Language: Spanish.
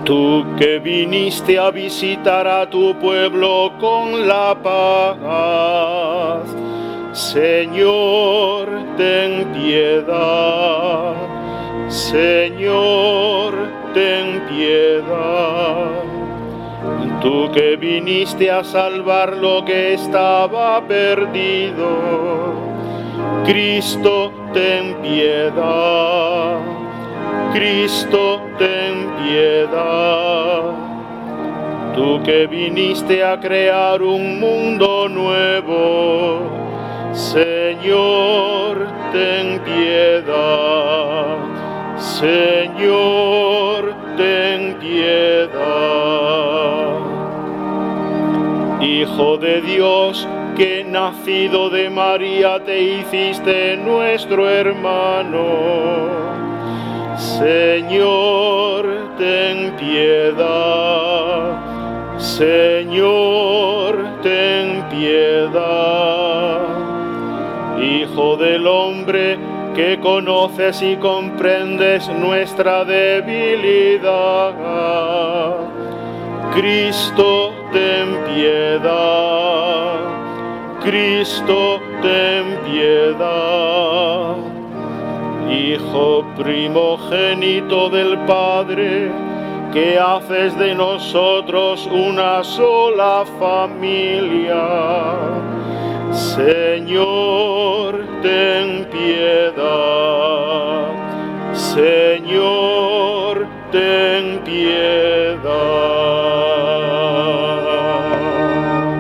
Tú que viniste a visitar a tu pueblo con la paz, Señor, ten piedad. Señor, ten piedad. Tú que viniste a salvar lo que estaba perdido, Cristo, ten piedad. Cristo, ten piedad. Tú que viniste a crear un mundo nuevo, Señor, ten piedad. Señor, ten piedad. Hijo de Dios, que nacido de María te hiciste nuestro hermano, Señor, ten piedad. Señor, ten piedad. Hijo del hombre, que conoces y comprendes nuestra debilidad, Cristo, ten piedad. Cristo, ten piedad. Hijo primogénito del Padre, que haces de nosotros una sola familia, Señor,